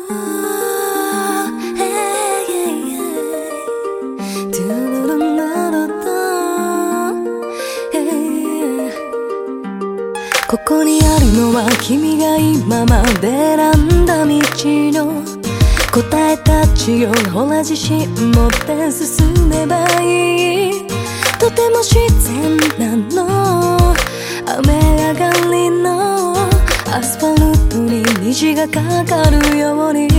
ここにあるのは君が今まで選んだ道の答えたちをほら自信持って進めばいい。とても自然なの。雨上がりのアスファルトに虹がかかるように、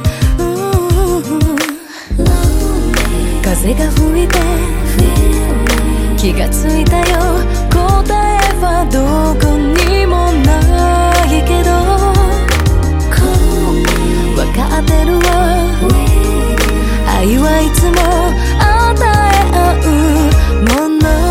風が吹いて気がついたよ。答えはどこにもないけど分かってるわ。愛はいつも与え合うもの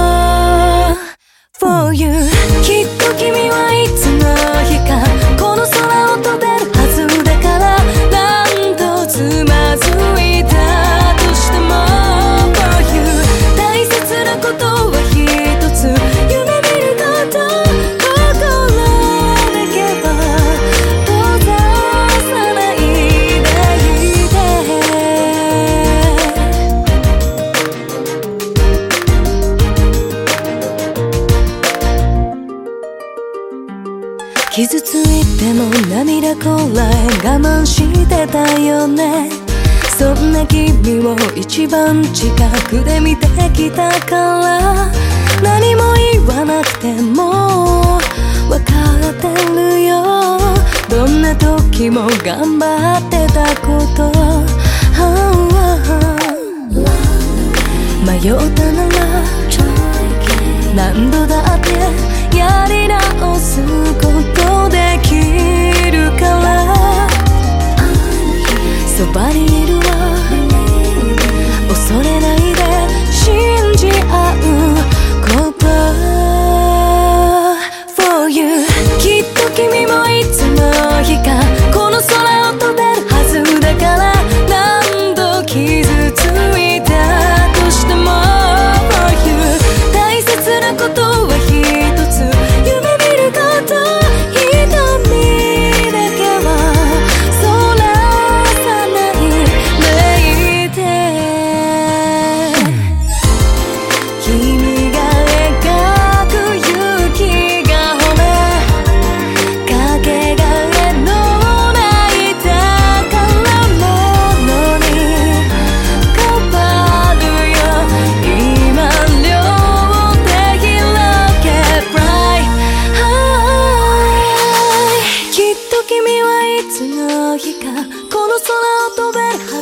For you。 きっと君はいつの日かこの空を飛べるはずだから、何度つまずいたとしても For you。 大切なことは一つ、夢見ること心だけは閉ざさないでいて。傷ついても涙こらえ我慢してたよね。そんな君を一番近くで見てきたから、何も言わなくても分かってるよ。どんな時も頑張ってたこと、迷ったなら何度だってやり直すことできるから、そばにいるわ。恐れないで信じ合うこと For you。 きっと君もいつの日かこの空を飛べるはずだから、何度傷ついたとしても For you。 大切なことは一つ、夢見ること、瞳だけはそらさないでいて。君が描く雪がほらかけがえのない宝物に変わるよ。今両手広げ Fly High。 きっと君はいつの日かこの空を飛べるは